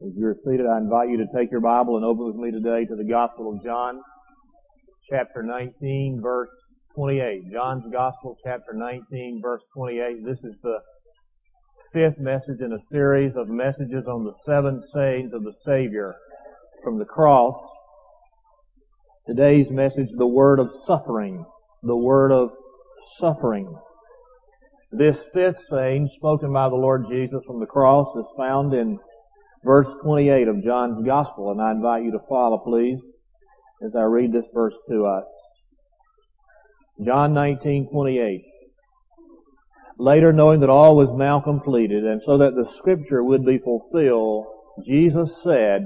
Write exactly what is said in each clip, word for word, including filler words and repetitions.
As you're seated, I invite you to take your Bible and open with me today to the Gospel of John, chapter nineteen, verse twenty-eight. John's Gospel, chapter nineteen, verse twenty-eight. This is the fifth message in a series of messages on the seven sayings of the Savior from the cross. Today's message, the word of suffering. The word of suffering. This fifth saying spoken by the Lord Jesus from the cross is found in verse twenty-eight of John's Gospel, and I invite you to follow, please, as I read this verse to us. John nineteen twenty-eight. Later, knowing that all was now completed, and so that the Scripture would be fulfilled, Jesus said,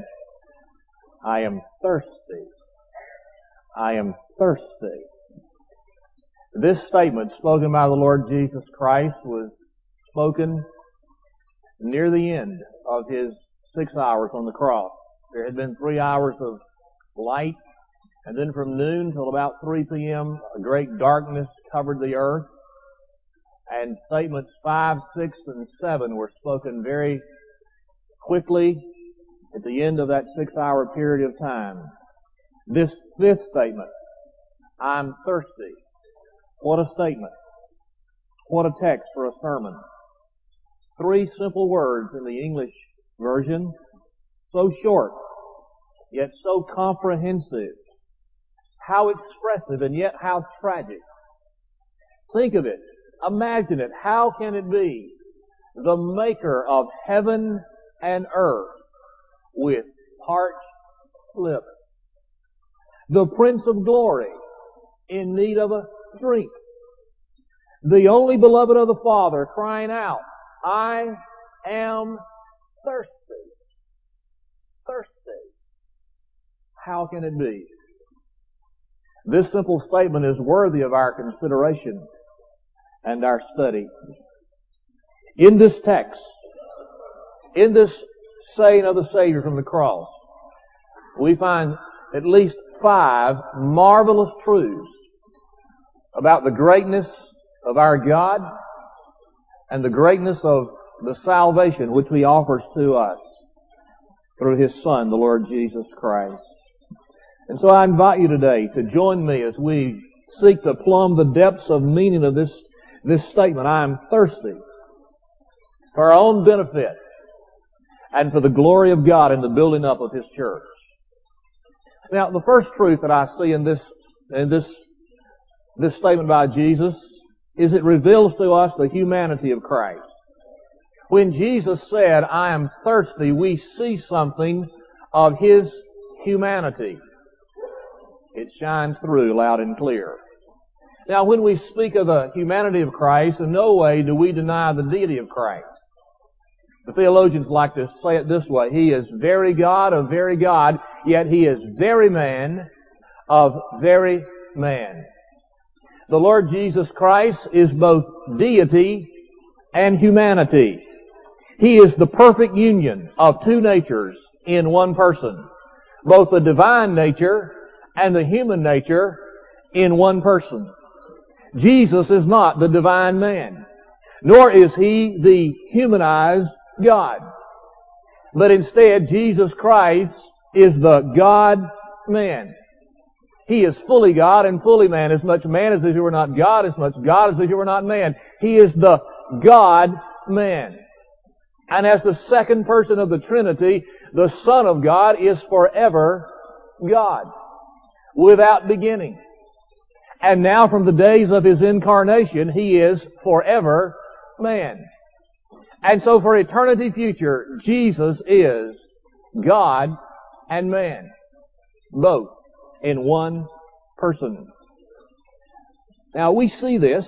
I am thirsty. I am thirsty. This statement spoken by the Lord Jesus Christ was spoken near the end of His six hours on the cross. There had been three hours of light, and then from noon till about three p.m., a great darkness covered the earth, and statements five, six, and seven were spoken very quickly at the end of that six-hour period of time. This fifth statement, I'm thirsty. What a statement. What a text for a sermon. Three simple words in the English version, so short, yet so comprehensive. How expressive and yet how tragic. Think of it. Imagine it. How can it be? The maker of heaven and earth with parched lips. The Prince of Glory in need of a drink. The only beloved of the Father crying out, I am thirsty. Thirsty. How can it be? This simple statement is worthy of our consideration and our study. In this text, in this saying of the Savior from the cross, we find at least five marvelous truths about the greatness of our God and the greatness of the salvation which He offers to us through His Son, the Lord Jesus Christ. And so I invite you today to join me as we seek to plumb the depths of meaning of this, this statement, I am thirsty, for our own benefit and for the glory of God in the building up of His church. Now, the first truth that I see in this, in this, this statement by Jesus is it reveals to us the humanity of Christ. When Jesus said, I am thirsty, we see something of His humanity. It shines through loud and clear. Now, when we speak of the humanity of Christ, in no way do we deny the deity of Christ. The theologians like to say it this way, He is very God of very God, yet He is very man of very man. The Lord Jesus Christ is both deity and humanity. He is the perfect union of two natures in one person. Both the divine nature and the human nature in one person. Jesus is not the divine man, nor is He the humanized God. But instead, Jesus Christ is the God-man. He is fully God and fully man, as much man as if He were not God, as much God as if He were not man. He is the God-man. And as the second person of the Trinity, the Son of God is forever God, without beginning. And now from the days of His incarnation, He is forever man. And so for eternity future, Jesus is God and man, both in one person. Now we see this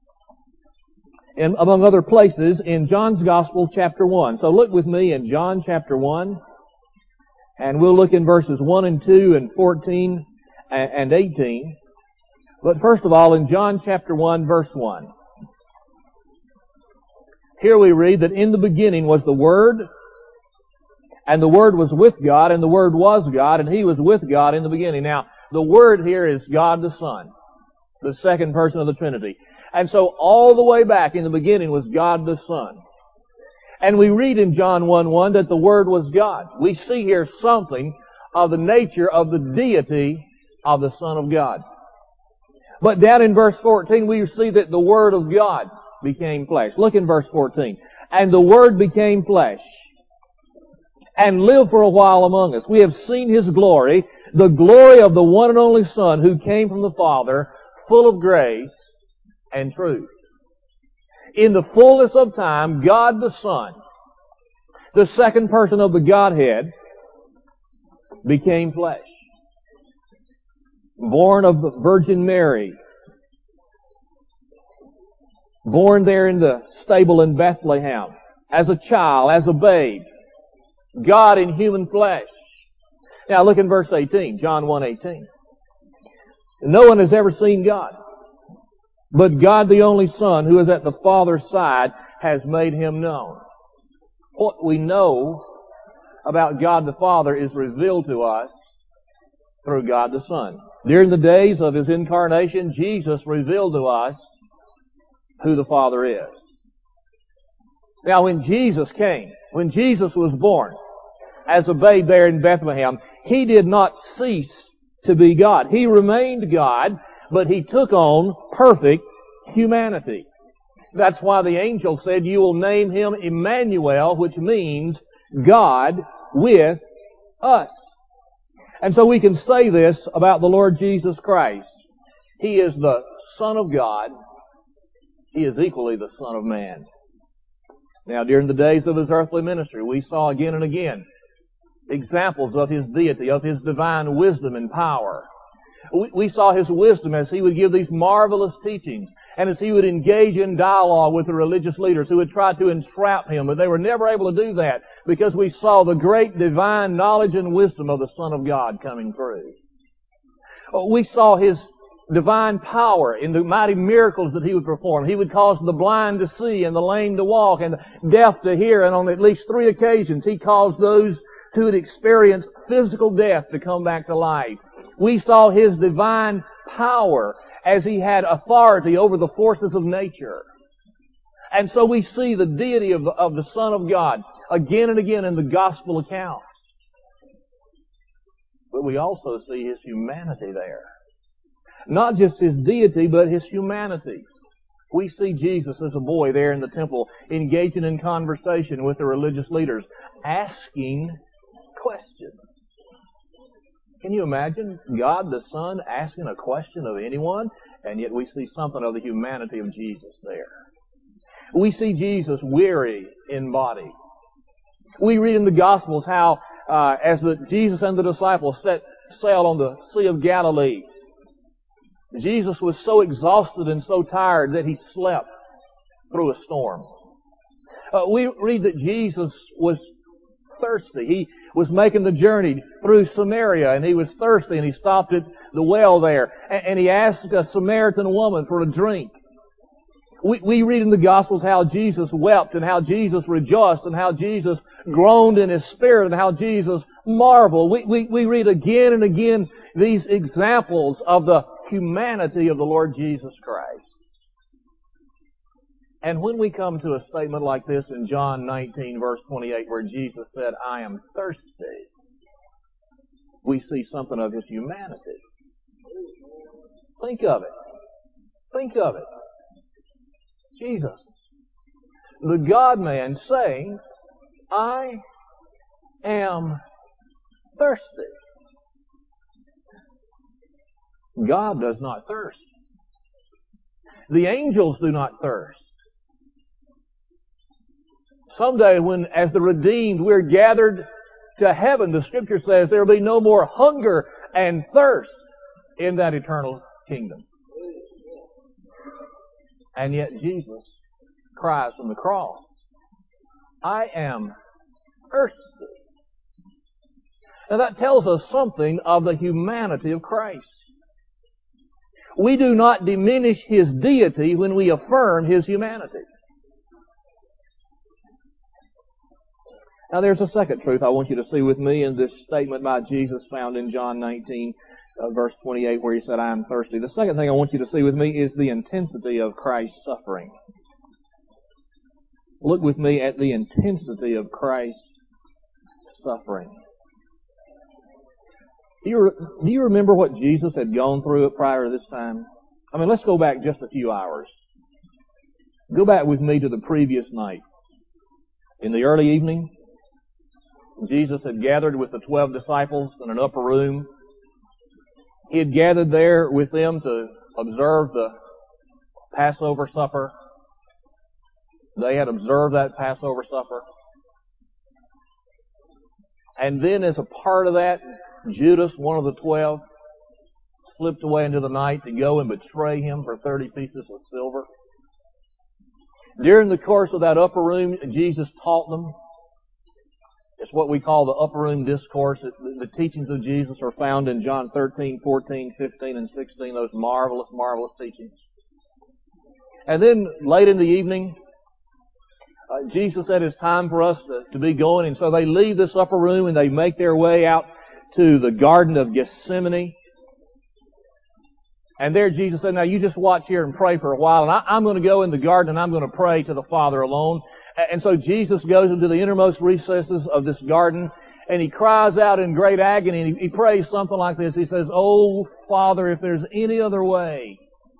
in, among other places, in John's Gospel, chapter one. So look with me in John chapter one, and we'll look in verses one and two and fourteen and eighteen. But first of all, in John chapter one, verse one. Here we read that in the beginning was the Word, and the Word was with God, and the Word was God, and He was with God in the beginning. Now, the Word here is God the Son, the second person of the Trinity. And so all the way back in the beginning was God the Son. And we read in John one one that the Word was God. We see here something of the nature of the deity of the Son of God. But down in verse fourteen, we see that the Word of God became flesh. Look in verse fourteen. And the Word became flesh and lived for a while among us. We have seen His glory, the glory of the one and only Son who came from the Father, full of grace and truth. In the fullness of time, God the Son, the second person of the Godhead, became flesh. Born of the Virgin Mary. Born there in the stable in Bethlehem. As a child, as a babe. God in human flesh. Now look in verse eighteen, John one eighteen. No one has ever seen God, but God the only Son, who is at the Father's side, has made Him known. What we know about God the Father is revealed to us through God the Son. During the days of His incarnation, Jesus revealed to us who the Father is. Now when Jesus came, when Jesus was born as a babe there in Bethlehem, He did not cease to be God. He remained God, but He took on perfect humanity. That's why the angel said, you will name Him Emmanuel, which means God with us. And so we can say this about the Lord Jesus Christ. He is the Son of God. He is equally the Son of Man. Now, during the days of His earthly ministry, we saw again and again examples of His deity, of His divine wisdom and power. We, we saw His wisdom as He would give these marvelous teachings, and as He would engage in dialogue with the religious leaders who would try to entrap Him, but they were never able to do that because we saw the great divine knowledge and wisdom of the Son of God coming through. We saw His divine power in the mighty miracles that He would perform. He would cause the blind to see and the lame to walk and the deaf to hear, and on at least three occasions He caused those who had experienced physical death to come back to life. We saw His divine power as He had authority over the forces of nature. And so we see the deity of the, of the Son of God again and again in the gospel accounts. But we also see His humanity there. Not just His deity, but His humanity. We see Jesus as a boy there in the temple, engaging in conversation with the religious leaders, asking questions. Can you imagine God the Son asking a question of anyone? And yet we see something of the humanity of Jesus there. We see Jesus weary in body. We read in the Gospels how, uh, as the, Jesus and the disciples set sail on the Sea of Galilee, Jesus was so exhausted and so tired that He slept through a storm. Uh, we read that Jesus was thirsty. He was making the journey through Samaria, and He was thirsty, and He stopped at the well there, and, and He asked a Samaritan woman for a drink. We, we read in the Gospels how Jesus wept, and how Jesus rejoiced, and how Jesus groaned in His spirit, and how Jesus marveled. We, we, we read again and again these examples of the humanity of the Lord Jesus Christ. And when we come to a statement like this in John nineteen, verse twenty-eight, where Jesus said, I am thirsty, we see something of His humanity. Think of it. Think of it. Jesus, the God-man, saying, I am thirsty. God does not thirst. The angels do not thirst. Someday when, as the redeemed, we're gathered to heaven, the Scripture says there will be no more hunger and thirst in that eternal kingdom. And yet Jesus cries from the cross, I am thirsty. Now that tells us something of the humanity of Christ. We do not diminish His deity when we affirm His humanity. Now there's a second truth I want you to see with me in this statement by Jesus found in John nineteen, uh, verse twenty-eight, where He said, I am thirsty. The second thing I want you to see with me is the intensity of Christ's suffering. Look with me at the intensity of Christ's suffering. Do you, do you remember what Jesus had gone through prior to this time? I mean, let's go back just a few hours. Go back with me to the previous night. In the early evening, Jesus had gathered with the twelve disciples in an upper room. He had gathered there with them to observe the Passover supper. They had observed that Passover supper. And then as a part of that, Judas, one of the twelve, slipped away into the night to go and betray him for thirty pieces of silver. During the course of that upper room, Jesus taught them. It's what we call the upper room discourse. It, the teachings of Jesus are found in John thirteen, fourteen, fifteen, and sixteen, those marvelous, marvelous teachings. And then late in the evening, uh, Jesus said it's time for us to, to be going. And so they leave this upper room and they make their way out to the Garden of Gethsemane. And there Jesus said, now you just watch here and pray for a while. And I, I'm going to go in the garden and I'm going to pray to the Father alone. And so Jesus goes into the innermost recesses of this garden and he cries out in great agony and he, he prays something like this. He says, "Oh, Father, if there's any other way,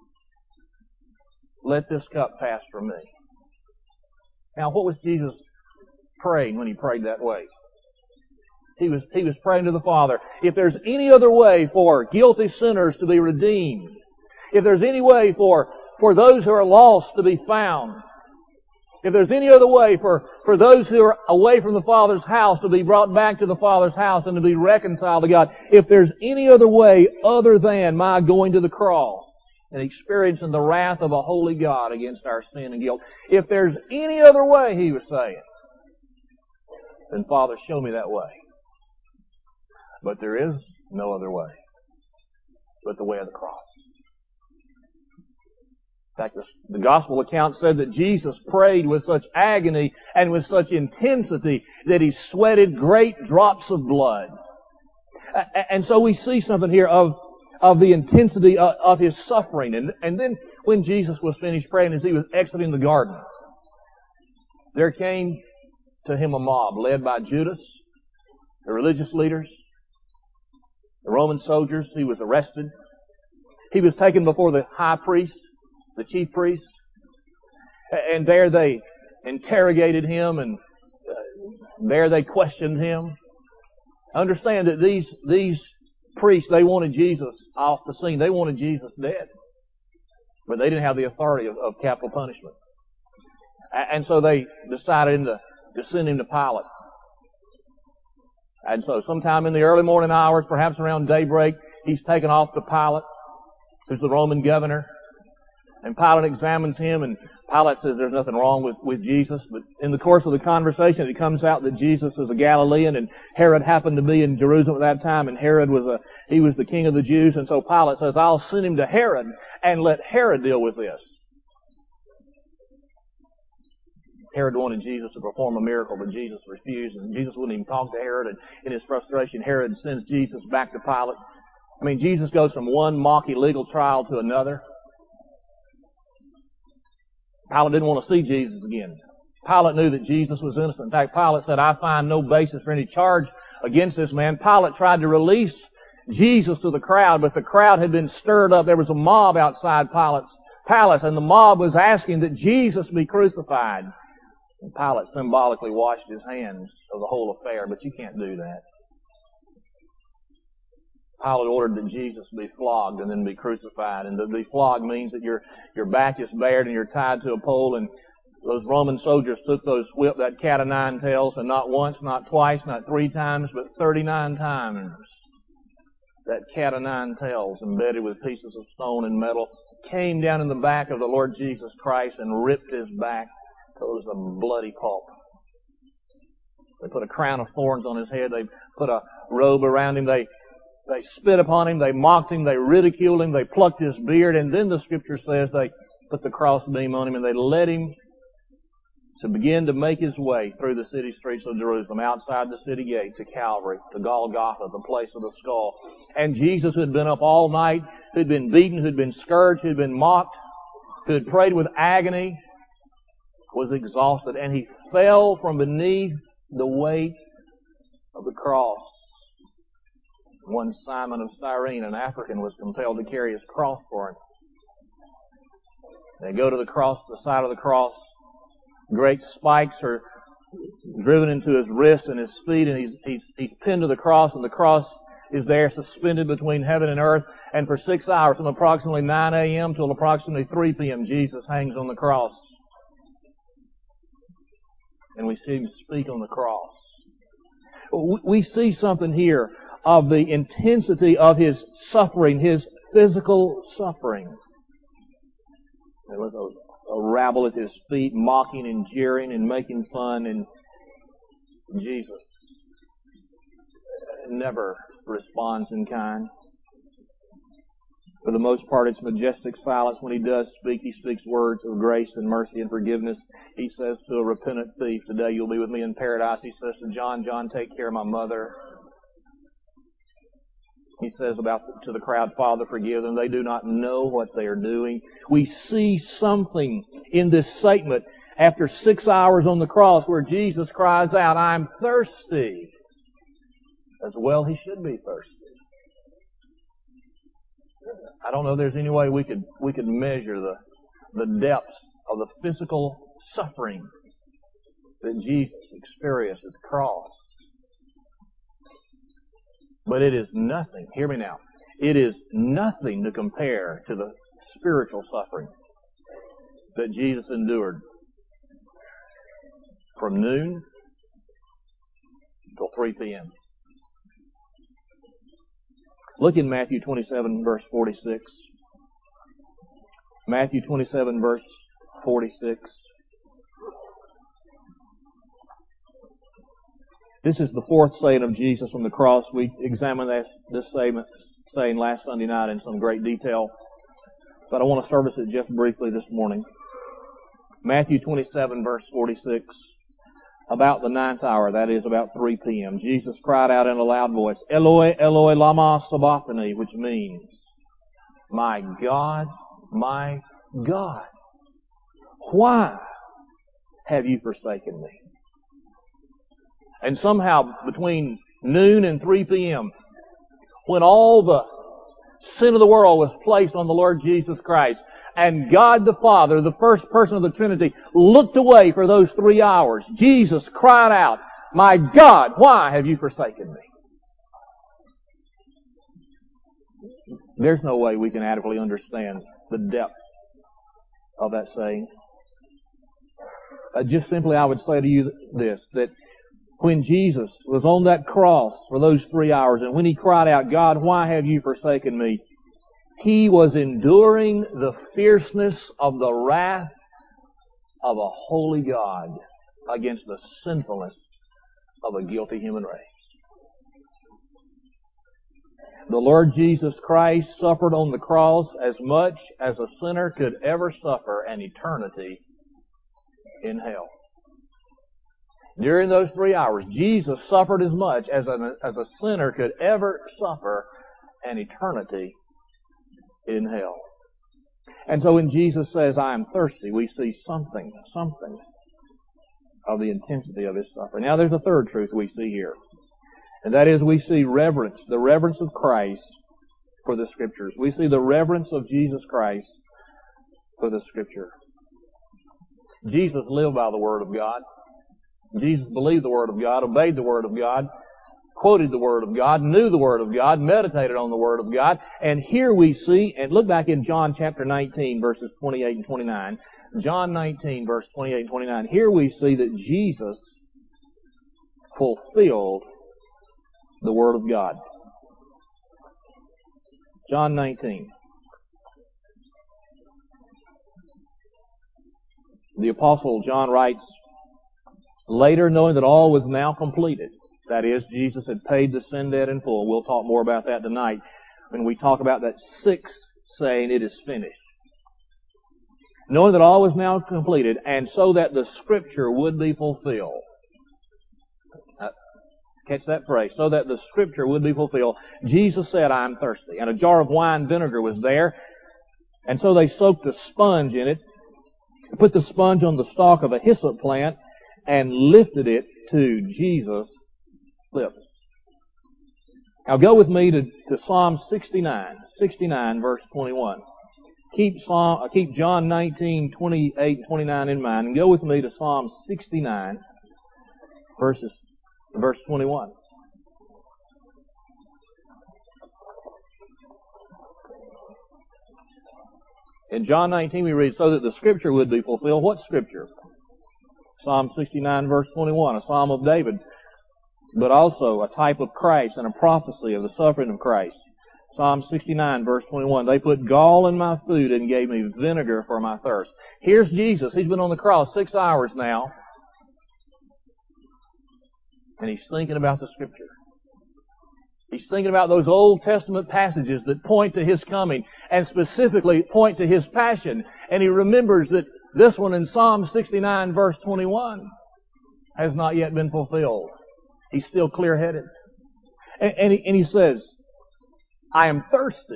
let this cup pass from me." Now, what was Jesus praying when he prayed that way? He was, he was praying to the Father, if there's any other way for guilty sinners to be redeemed, if there's any way for, for those who are lost to be found, if there's any other way for, for those who are away from the Father's house to be brought back to the Father's house and to be reconciled to God, if there's any other way other than my going to the cross and experiencing the wrath of a holy God against our sin and guilt, if there's any other way, he was saying, then Father, show me that way. But there is no other way but the way of the cross. In fact, the gospel account said that Jesus prayed with such agony and with such intensity that he sweated great drops of blood. And so we see something here of, of the intensity of, of his suffering. And, and then when Jesus was finished praying, as he was exiting the garden, there came to him a mob led by Judas, the religious leaders, the Roman soldiers. He was arrested. He was taken before the high priest, the chief priest, and there they interrogated him, and uh, there they questioned him. Understand that these these priests, they wanted Jesus off the scene. They wanted Jesus dead, but they didn't have the authority of, of capital punishment, and so they decided to, to send him to Pilate. And so sometime in the early morning hours, perhaps around daybreak, he's taken off to Pilate, who's the Roman governor. And Pilate examines him, and Pilate says there's nothing wrong with, with Jesus. But in the course of the conversation, it comes out that Jesus is a Galilean, and Herod happened to be in Jerusalem at that time, and Herod was a, he was the king of the Jews. And so Pilate says, I'll send him to Herod and let Herod deal with this. Herod wanted Jesus to perform a miracle, but Jesus refused, and Jesus wouldn't even talk to Herod. And in his frustration, Herod sends Jesus back to Pilate. I mean, Jesus goes from one mock illegal trial to another. Pilate didn't want to see Jesus again. Pilate knew that Jesus was innocent. In fact, Pilate said, I find no basis for any charge against this man. Pilate tried to release Jesus to the crowd, but the crowd had been stirred up. There was a mob outside Pilate's palace, and the mob was asking that Jesus be crucified. And Pilate symbolically washed his hands of the whole affair, but you can't do that. Pilate ordered that Jesus be flogged and then be crucified. And to be flogged means that your your back is bared and you're tied to a pole. And those Roman soldiers took those whip, that cat of nine tails, and not once, not twice, not three times, but thirty-nine times. That cat of nine tails, embedded with pieces of stone and metal, came down in the back of the Lord Jesus Christ and ripped his back. It was a bloody pulp. They put a crown of thorns on his head. They put a robe around him. They They spit upon him, they mocked him, they ridiculed him, they plucked his beard, and then the Scripture says they put the crossbeam on him and they led him to begin to make his way through the city streets of Jerusalem, outside the city gate, to Calvary, to Golgotha, the place of the skull. And Jesus, who had been up all night, who had been beaten, who had been scourged, who had been mocked, who had prayed with agony, was exhausted, and he fell from beneath the weight of the cross. One Simon of Cyrene, an African, was compelled to carry his cross for him. They go to the cross, the side of the cross. Great spikes are driven into his wrists and his feet, and he's, he's, he's pinned to the cross, and the cross is there suspended between heaven and earth. And for six hours, from approximately nine a.m. till approximately three p.m., Jesus hangs on the cross. And we see him speak on the cross. We see something here of the intensity of his suffering, his physical suffering. There was a, a rabble at his feet, mocking and jeering and making fun, and Jesus never responds in kind. For the most part, it's majestic silence. When he does speak, he speaks words of grace and mercy and forgiveness. He says to a repentant thief, "Today you'll be with me in paradise." He says to John, "John, take care of my mother." He says about the, to the crowd, "Father, forgive them. They do not know what they are doing." We see something in this statement after six hours on the cross where Jesus cries out, "I'm thirsty." As well he should be thirsty. I don't know if there's any way we could we could measure the the depths of the physical suffering that Jesus experienced at the cross. But it is nothing, hear me now, it is nothing to compare to the spiritual suffering that Jesus endured from noon till three p.m. Look in Matthew twenty-seven, verse forty-six. Matthew twenty-seven, verse forty-six. This is the fourth saying of Jesus from the cross. We examined this, this saying last Sunday night in some great detail, but I want to service it just briefly this morning. Matthew twenty-seven, verse forty-six. About the ninth hour, that is about three p.m., Jesus cried out in a loud voice, "Eloi, Eloi, lama sabachthani," which means, "My God, my God, why have you forsaken me?" And somehow between noon and three p.m., when all the sin of the world was placed on the Lord Jesus Christ, and God the Father, the first person of the Trinity, looked away for those three hours, Jesus cried out, "My God, why have you forsaken me?" There's no way we can adequately understand the depth of that saying. Uh, just simply I would say to you this, that when Jesus was on that cross for those three hours, and when he cried out, "God, why have you forsaken me?" he was enduring the fierceness of the wrath of a holy God against the sinfulness of a guilty human race. The Lord Jesus Christ suffered on the cross as much as a sinner could ever suffer an eternity in hell. During those three hours, Jesus suffered as much as a, as a sinner could ever suffer an eternity in hell. And so when Jesus says, "I am thirsty," we see something, something of the intensity of his suffering. Now there's a third truth we see here. And that is we see reverence, the reverence of Christ for the Scriptures. We see the reverence of Jesus Christ for the Scripture. Jesus lived by the Word of God. Jesus believed the Word of God, obeyed the Word of God, quoted the Word of God, knew the Word of God, meditated on the Word of God. And here we see, and look back in John chapter nineteen, verses twenty-eight and twenty-nine. John nineteen, verse twenty-eight and twenty-nine. Here we see that Jesus fulfilled the Word of God. John nineteen. The Apostle John writes, "Later, knowing that all was now completed," that is, Jesus had paid the sin debt in full. We'll talk more about that tonight when we talk about that sixth saying, "It is finished." Knowing that all was now completed, and so that the Scripture would be fulfilled. Uh, catch that phrase. So that the Scripture would be fulfilled. Jesus said, "I am thirsty." And a jar of wine vinegar was there. And so they soaked a sponge in it. put the sponge on the stalk of a hyssop plant and lifted it to Jesus' lips. Now go with me to, to Psalm sixty-nine, sixty-nine verse twenty-one. Keep Psalm, keep John nineteen, twenty-eight, twenty-nine in mind, and go with me to Psalm sixty-nine, verses, verse twenty-one. In John nineteen we read, so that the Scripture would be fulfilled. What Scripture? Psalm sixty-nine verse twenty-one, a Psalm of David, but also a type of Christ and a prophecy of the suffering of Christ. Psalm sixty-nine verse twenty-one, they put gall in my food and gave me vinegar for my thirst. Here's Jesus. He's been on the cross six hours now. And he's thinking about the Scripture. He's thinking about those Old Testament passages that point to His coming and specifically point to His passion. And he remembers that this one in Psalm sixty-nine verse twenty-one has not yet been fulfilled. He's still clear-headed. And, and, he, and he says, I am thirsty,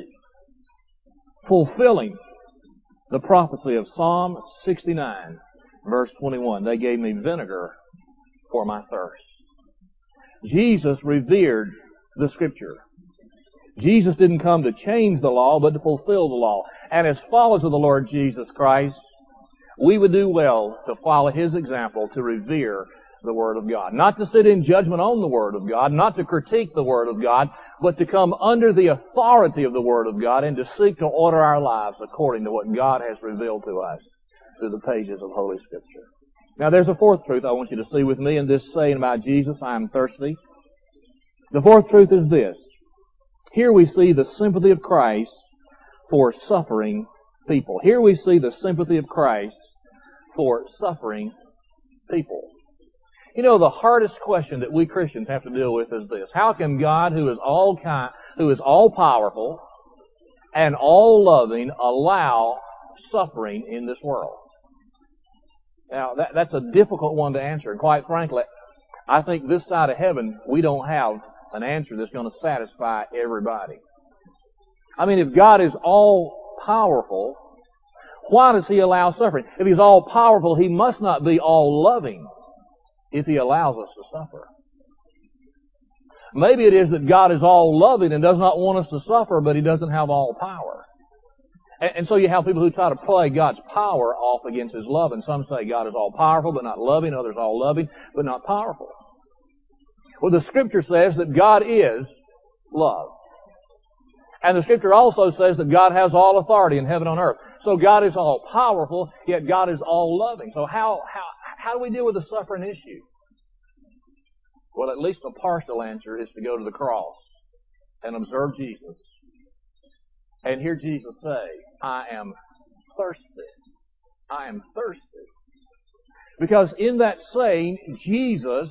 fulfilling the prophecy of Psalm sixty-nine, verse twenty-one. They gave me vinegar for my thirst. Jesus revered the Scripture. Jesus didn't come to change the law, but to fulfill the law. And as followers of the Lord Jesus Christ, we would do well to follow His example, to revere the Word of God. Not to sit in judgment on the Word of God, not to critique the Word of God, but to come under the authority of the Word of God and to seek to order our lives according to what God has revealed to us through the pages of Holy Scripture. Now there's a fourth truth I want you to see with me in this saying about Jesus, I am thirsty. The fourth truth is this. Here we see the sympathy of Christ for suffering people. Here we see the sympathy of Christ for suffering people. You know, the hardest question that we Christians have to deal with is this. How can God, who is all kind, who is all powerful and all loving, allow suffering in this world? Now, that, that's a difficult one to answer. And quite frankly, I think this side of heaven, we don't have an answer that's going to satisfy everybody. I mean, if God is all powerful, why does He allow suffering? If He's all powerful, He must not be all loving if He allows us to suffer. Maybe it is that God is all loving and does not want us to suffer, but He doesn't have all power. And, and so you have people who try to play God's power off against His love, and some say God is all powerful but not loving, others all loving but not powerful. Well, the Scripture says that God is love. And the Scripture also says that God has all authority in heaven and on earth. So God is all powerful, yet God is all loving. So how, how, how do we deal with the suffering issue? Well, at least a partial answer is to go to the cross and observe Jesus and hear Jesus say, I am thirsty. I am thirsty. Because in that saying, Jesus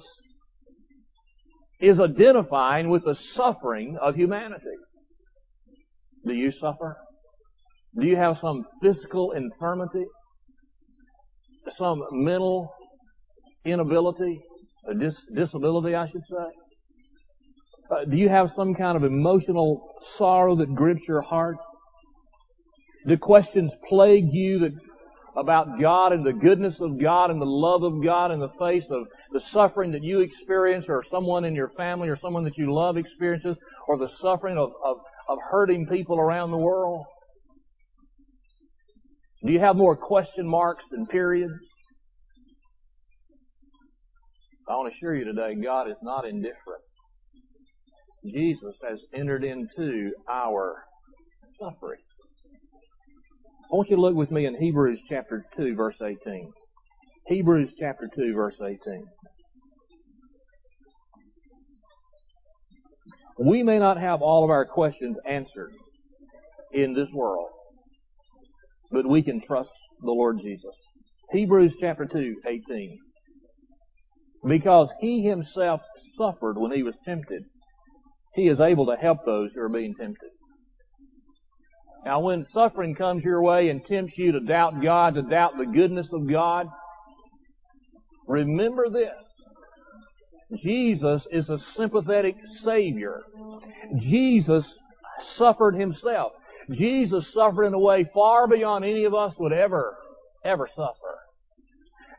is identifying with the suffering of humanity. Do you suffer? Do you have some physical infirmity? Some mental inability? A dis- disability, I should say? Uh, do you have some kind of emotional sorrow that grips your heart? Do questions plague you that about God and the goodness of God and the love of God in the face of the suffering that you experience, or someone in your family or someone that you love experiences, or the suffering of, of, of hurting people around the world? Do you have more question marks than periods? I want to assure you today, God is not indifferent. Jesus has entered into our suffering. I want you to look with me in Hebrews chapter two, verse eighteen. Hebrews chapter two, verse eighteen. We may not have all of our questions answered in this world, but we can trust the Lord Jesus. Hebrews chapter two, eighteen. Because He Himself suffered when He was tempted, He is able to help those who are being tempted. Now, when suffering comes your way and tempts you to doubt God, to doubt the goodness of God, remember this. Jesus is a sympathetic Savior. Jesus suffered Himself. Jesus suffered in a way far beyond any of us would ever, ever suffer.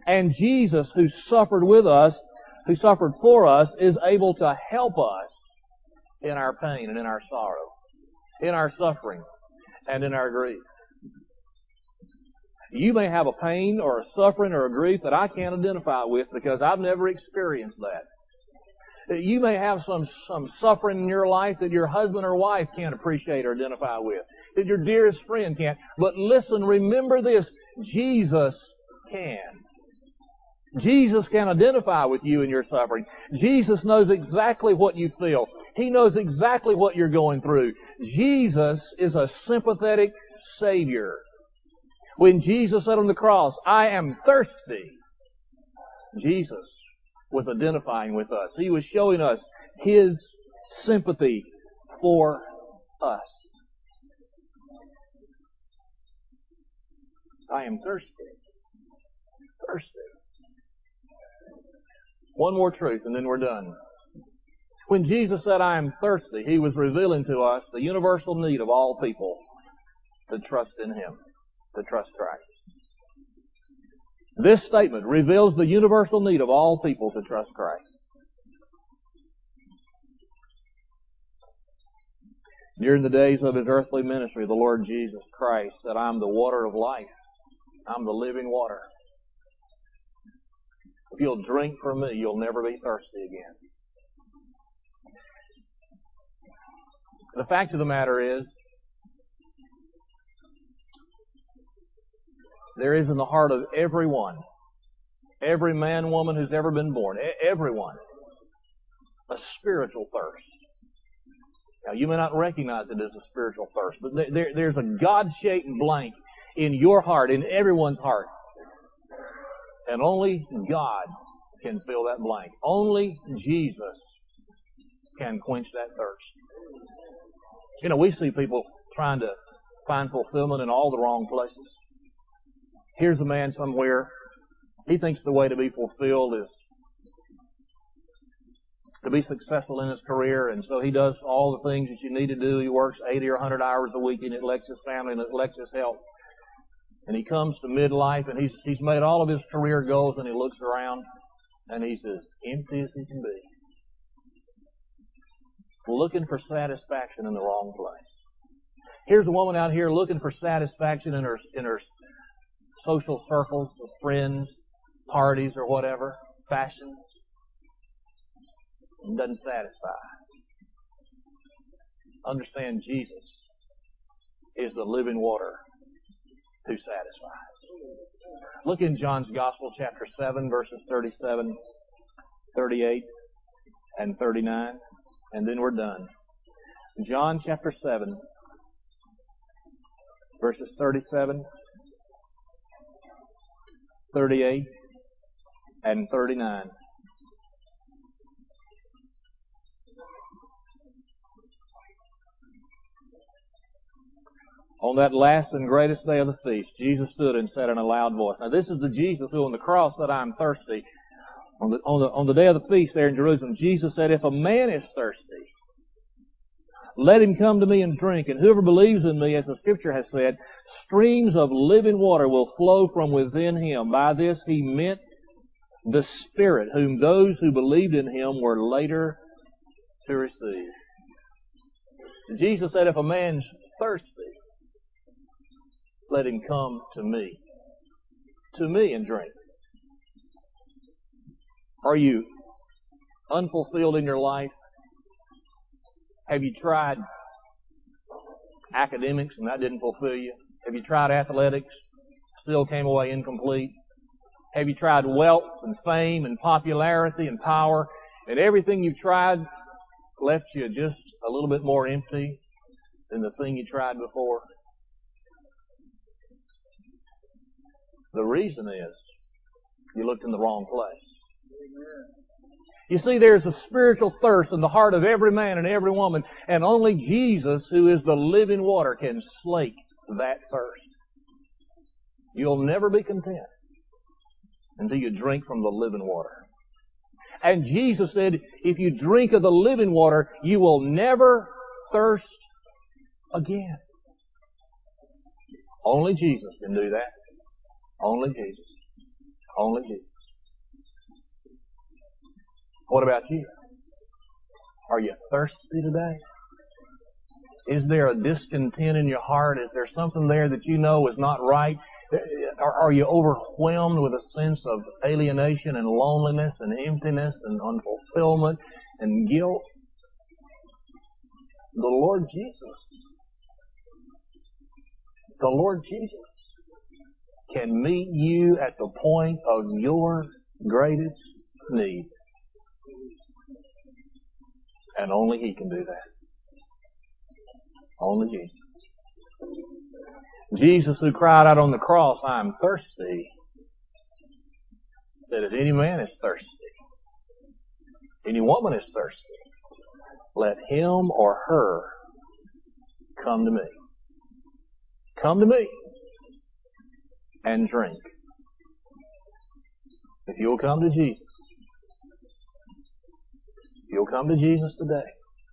And Jesus, who suffered with us, who suffered for us, is able to help us in our pain and in our sorrow, in our suffering and in our grief. You may have a pain or a suffering or a grief that I can't identify with because I've never experienced that. You may have some, some suffering in your life that your husband or wife can't appreciate or identify with, that your dearest friend can't. But listen, remember this, Jesus can. Jesus can identify with you in your suffering. Jesus knows exactly what you feel. He knows exactly what you're going through. Jesus is a sympathetic Savior. When Jesus said on the cross, I am thirsty, Jesus was identifying with us. He was showing us His sympathy for us. I am thirsty. Thirsty. One more truth and then we're done. When Jesus said, I am thirsty, He was revealing to us the universal need of all people to trust in Him, to trust Christ. This statement reveals the universal need of all people to trust Christ. During the days of His earthly ministry, the Lord Jesus Christ said, I'm the water of life. I'm the living water. If you'll drink from me, you'll never be thirsty again. The fact of the matter is, there is in the heart of everyone, every man, woman who's ever been born, everyone, a spiritual thirst. Now, you may not recognize it as a spiritual thirst, but there, there's a God-shaped blank in your heart, in everyone's heart. And only God can fill that blank. Only Jesus can quench that thirst. You know, we see people trying to find fulfillment in all the wrong places. Here's a man somewhere. He thinks the way to be fulfilled is to be successful in his career, and so he does all the things that you need to do. He works eighty or one hundred hours a week, and it neglects his family and it neglects his health. And he comes to midlife, and he's he's made all of his career goals, and he looks around, and he's as empty as he can be. Looking for satisfaction in the wrong place. Here's a woman out here looking for satisfaction in her in her social circles of friends, parties, or whatever, fashions. It doesn't satisfy. Understand, Jesus is the living water who satisfies. Look in John's Gospel, chapter seven, verses thirty-seven, thirty-eight, and thirty-nine, and then we're done. John chapter seven, verses thirty-seven, thirty-eight, and thirty-nine. On that last and greatest day of the feast, Jesus stood and said in a loud voice. Now this is the Jesus who on the cross said, I am thirsty. On the, on the, on the day of the feast there in Jerusalem, Jesus said, if a man is thirsty, let him come to me and drink. And whoever believes in me, as the Scripture has said, streams of living water will flow from within him. By this he meant the Spirit, whom those who believed in him were later to receive. Jesus said, if a man's thirsty, let him come to me. To me and drink. Are you unfulfilled in your life? Have you tried academics and that didn't fulfill you? Have you tried athletics? Still came away incomplete? Have you tried wealth and fame and popularity and power, and everything you've tried left you just a little bit more empty than the thing you tried before? The reason is you looked in the wrong place. You see, there's a spiritual thirst in the heart of every man and every woman, and only Jesus, who is the living water, can slake that thirst. You'll never be content until you drink from the living water. And Jesus said, if you drink of the living water, you will never thirst again. Only Jesus can do that. Only Jesus. Only Jesus. What about you? Are you thirsty today? Is there a discontent in your heart? Is there something there that you know is not right? Are you overwhelmed with a sense of alienation and loneliness and emptiness and unfulfillment and guilt? The Lord Jesus, the Lord Jesus can meet you at the point of your greatest need. And only He can do that. Only Jesus. Jesus, who cried out on the cross, I am thirsty, said, if any man is thirsty, any woman is thirsty, let him or her come to me. Come to me and drink. If you'll come to Jesus, if you'll come to Jesus today,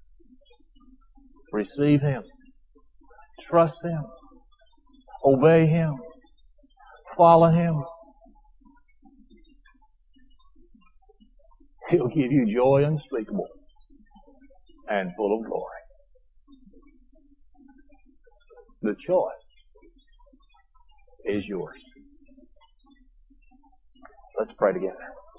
receive Him, trust Him, obey Him, follow Him, He'll give you joy unspeakable and full of glory. The choice is yours. Let's pray together.